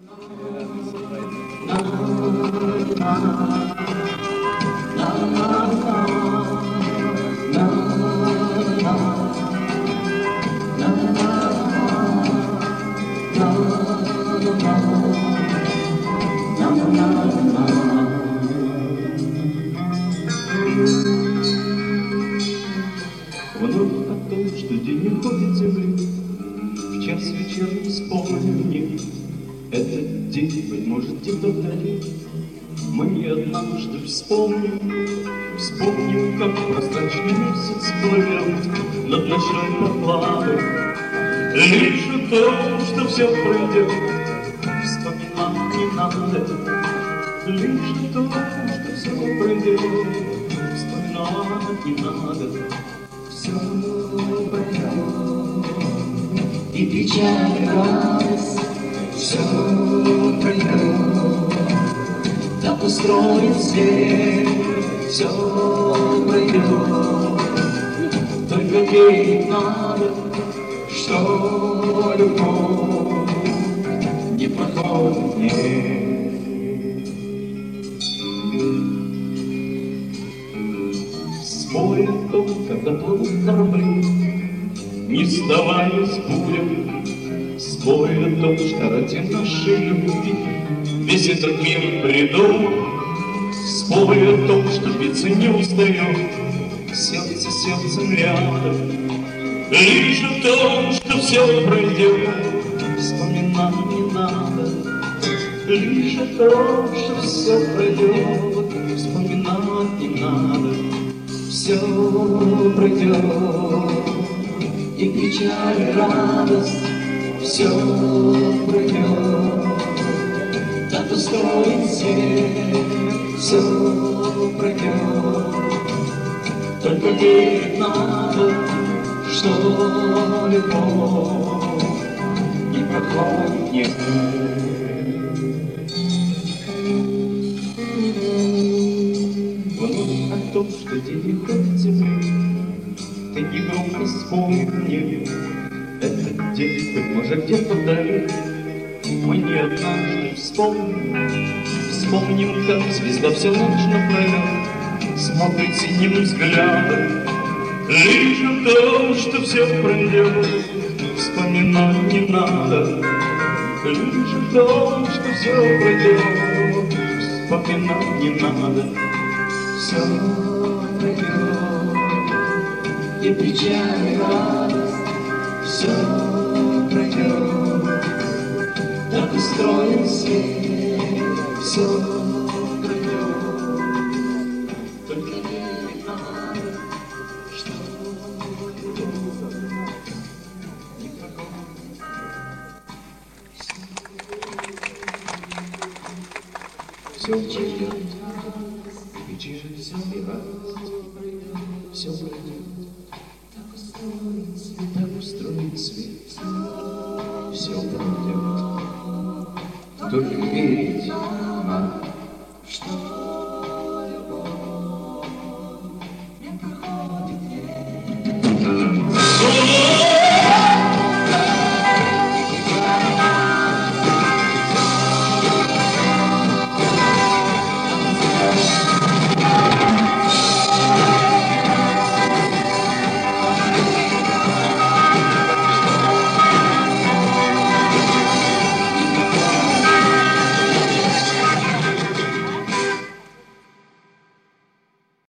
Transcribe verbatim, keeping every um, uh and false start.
Вновь о том, что день уходит земли, в час вечерний вспомним мне. Этот день, быть может, где-то вдали, мы не однажды вспомним. Вспомним, как прозрачный месяц плывет над ночной поплавой. Лишь о том, что все пройдет, вспоминать не надо. Лишь о том, что все пройдет, вспоминать не надо. Все пройдет, и печаль, и радость, все пройдет. Так устроен свет, все пройдет. Только верить надо, что любовь не проходит дней. Спорят только, когда плывут корабли, не сдаваясь бурям. Спорят о том, что ради нашей любви весь этот мир придумал. Спорят о том, что биться не устает сердце сердцем рядом. Лишь о том, что все пройдет, вспоминать не надо. Лишь о том, что все пройдет, вспоминать не надо. Все пройдет, и печаль, и радость, все пройдет. Так устроен свет, все пройдет. Только верить надо, что любовь не проходит нет. Вновь о том, что день уходит земли, ты негромко вспомни мне. Этот день, быть может, где-то вдали, мы не однажды вспомним. Вспомним, как звезда всю ночь напролет смотрит синим взглядом. Лишь о том, что все пройдет, вспоминать не надо. Лишь о том, что все пройдет, вспоминать не надо. Все пройдет, и печаль, и радость, все пройдет. Так устроен свет, все пройдет. Только верить надо, что любовь не проходит. Все пройдет, и печаль, все и радость, все пройдет. Так устроен свет, так устроен свет, все пройдет. Только верить